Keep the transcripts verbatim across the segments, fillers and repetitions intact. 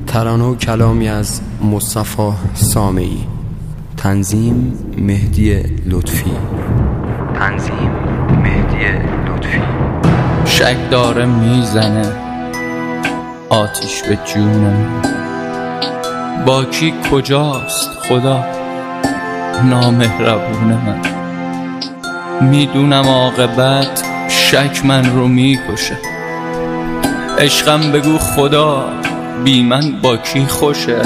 ترانه و کلامی از مصطفی سامعی. تنظیم مهدی لطفی. تنظیم مهدی لطفی. شک داره میزنه آتیش به جونم، با کی کجاست خدا نامهربون من. میدونم عاقبت شک من رو میکشه، عشقم بگو خدا بی من با کی خوشه.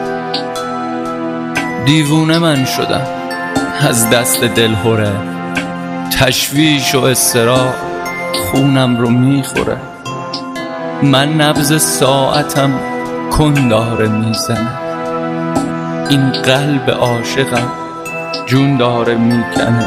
دیوونه من شدم از دست دلهوره، تشویش و اضطراب خونم رو میخوره. من نبض ساعتم کن داره میزنه، این قلب عاشقم جون داره میکنه.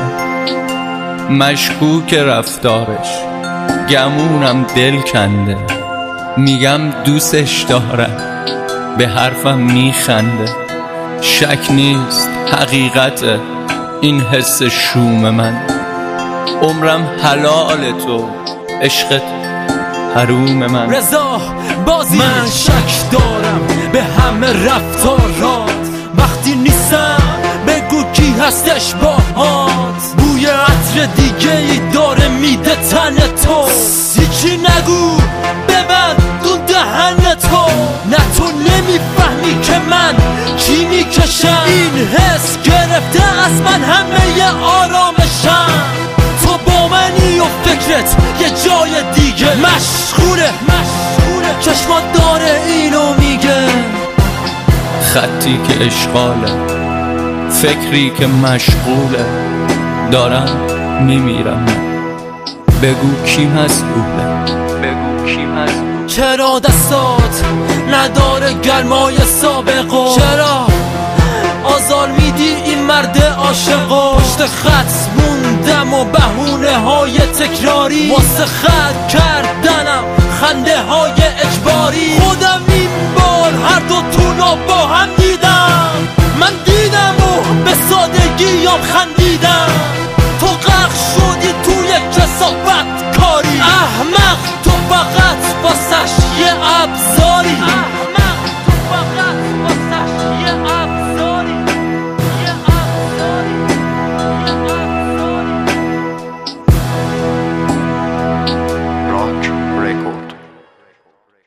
مشکوک رفتارش گمونم دل کنده، میگم دوستش دارم به حرفم میخنده. شک نیست حقیقته این حس شوم من، عمرم حلال تو عشقت حروم من. رضا بازی من شک دارم به همه رفتارات، وقتی نیستم بگو کی هستش باهات. بوی عطر دیگه ای داره میده تن تو، هیچی نگو ببند دون دهن تو. نه تو نمیفهمی که من چی میکشم، این حس گرفته از من همه آرامشم. تو با منی و فکرت یه جای دیگه مشغوله، مشغوله چشمات داره اینو میگه. خطی که اشغاله، فکری که مشغوله، دارم میمیرم. بگو کی مسئوله، بگو کی مسئوله. چرا دستات نداره گرمای سابقو، چرا آزار میدی این مرد عاشقو. پشت خط موندم و بهونه های تکراری، واسه خط کردنم خنده های اجباری. خودم این بار هر دو تونو با هم دیدم، من دیدم و به سادگی یام خندیدم. تو غرق شدی توی کثافت کاری، احمق تو فقط واسش یه ابزار.